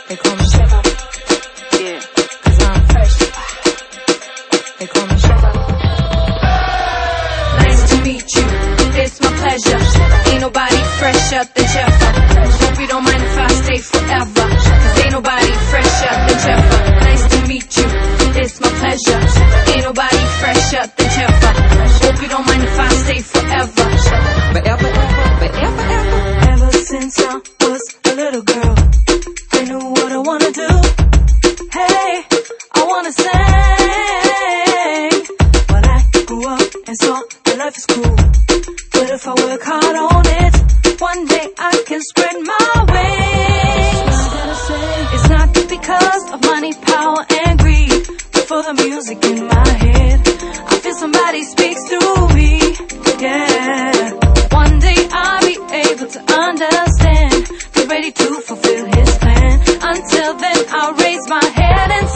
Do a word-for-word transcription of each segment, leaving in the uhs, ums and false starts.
They call me Shiva. Yeah, cause I'm fresh. They call me Shiva. Nice to meet you, it's my pleasure. Ain't nobody fresher than Jeffa. Hope you don't mind if I stay forever, cause ain't nobody fresher than Jeffa. Nice to meet you, it's my pleasure. Ain't nobody fresher than Jeffa. Hope you don't mind if I stay forever. Forever, ever, forever, ever. Ever since I was a little girl, I knew what I wanna do. Hey, I wanna sing. But I grew up and saw that life is cool. But if I work hard on it, one day I can spread my wings. I gotta say, it's not because of money, power, and greed, but for the music in my head. I feel somebody speaks through me. Yeah. One day I'll be able to understand, be ready to fulfill his plan. Until then I'll raise my head and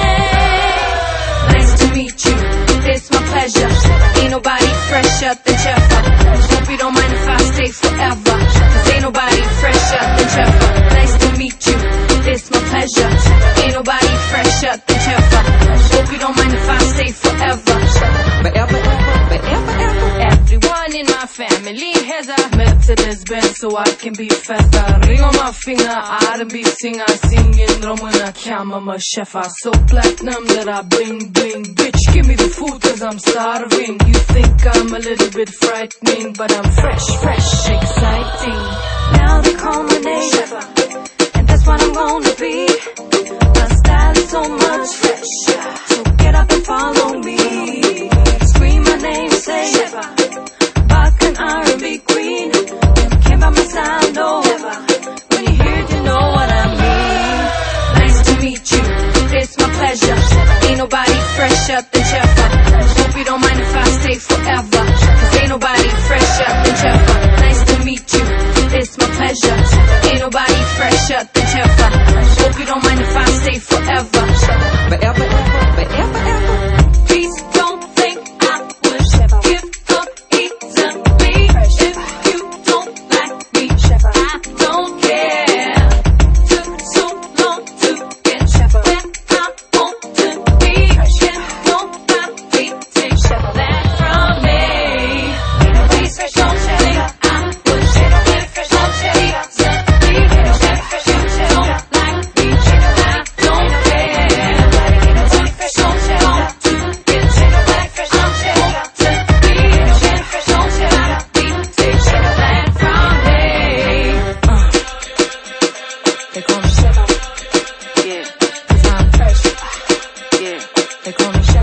sing. Nice to meet you, it's my pleasure. Ain't nobody fresher than Jeffa. Hope you don't mind if I stay forever, cause ain't nobody fresher than Jeffa. Nice to meet you, it's my pleasure. Ain't nobody fresher than Jeffa. Hope you don't mind if I stay forever. Forever, ever, forever, ever. Everyone in my family has a Mercedes Benz, so I can be faster. Ring on my finger, R and B singer, singing Romana, Kamama Shefa. So platinum that I bling bling. Bitch, give me the food cause I'm starving. You think I'm a little bit frightening, but I'm fresh, fresh, exciting. Now they call my name Shefa, and that's what I'm gonna be. My style is so much fresh, so get up and follow me. Scream my name, say Shefa, Bach and R and B queen. Came by my side, no. When you hear it, you know what I mean. Nice to meet you, it's my pleasure. Ain't nobody fresher than Jeffa. Hope you don't mind if I stay forever, cause ain't nobody fresher than Jeffa. Nice to meet you, it's my pleasure. Ain't nobody fresher than Jeffa. Hope you don't mind if I stay forever. Forever, ever, forever, ever. Please don't think I would give up easily. If you don't like me, I don't care. Took so long to get where I want to be. Can nobody take that from me? Please don't think I would give up easily. If you don't like me, I don't care. They call me Shiva. Yeah, cause I'm fresh. Yeah, they call me Shiva.